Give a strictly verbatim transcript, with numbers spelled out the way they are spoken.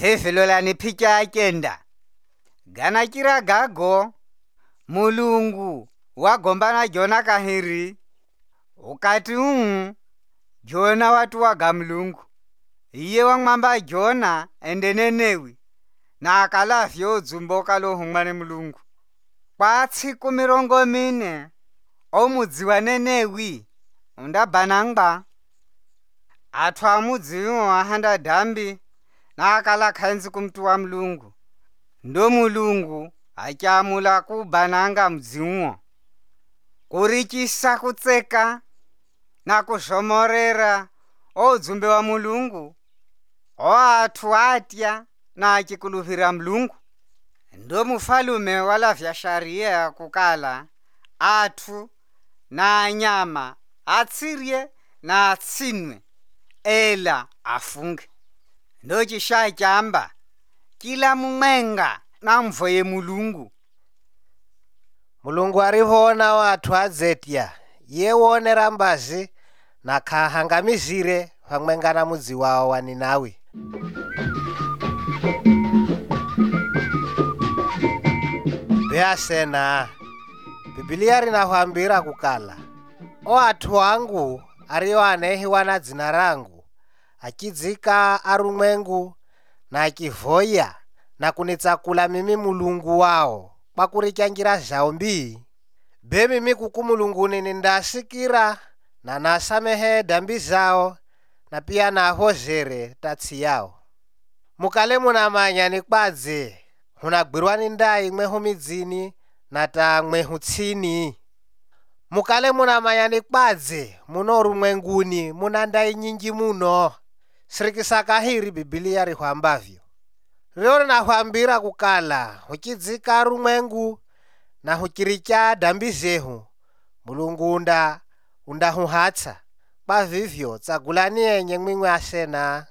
Hevelolani picha akenda. Gana kira gago. Mulungu. Wagombana Jona kahiri. Ukati uu. Jona watu waga mlungu. Iye wangmamba Jona endenenewi. Na akalafyo zumboka lo hungmane mlungu. Kwa tsiku mirongo mine. Omudzi wa Nenewi. Unda banangba. Atwa mudzi wa handa dambi. Na akala khanzi kumtu wa mlungu. Ndo mulungu achamula kubananga mudzi uwo. Kurikisa kutseka. Na kushomorera. O dzumbe wa mulungu. O atu atya. Na akikuluhira mlungu. Ndo mufalume wala vya sharia kukala. Atu na nyama atsirie na atsinwe ela afunge. Ndo chisha chamba kila mumwenga na mvoye mulungu. Mulungu arivona watu azetya ye wonera mbazi na kahangamizire pamwenga na mudzi wao wa Ninawi. Beasena Biblia rinahwambira kukala o atu wangu ariyo anehiwa na dzina rangu akidzika arumwengu na akivoya na kunitsakula mimi mulungu wao kwa kurichangira zao mbii be mimi kuku mulunguni nindasikira na nasamehe dambi zao na pia nahozere tatsi yao. Mukale munamanya ni kwadze hunagwirwa ni ndai mwehu midzini na ta mwehu tsini. Mukale munamanya ni kwadze muno rumwenguni muna ndai nyingi muno. Sirikisa kahiri Biblia rihwambavyo. Ryo rinahwambira kukala huchidzika rumwengu na hukiricha dambi zehu mulungu unda undahuhatsa kwa vivyo tsagulani enye mwimwe asena.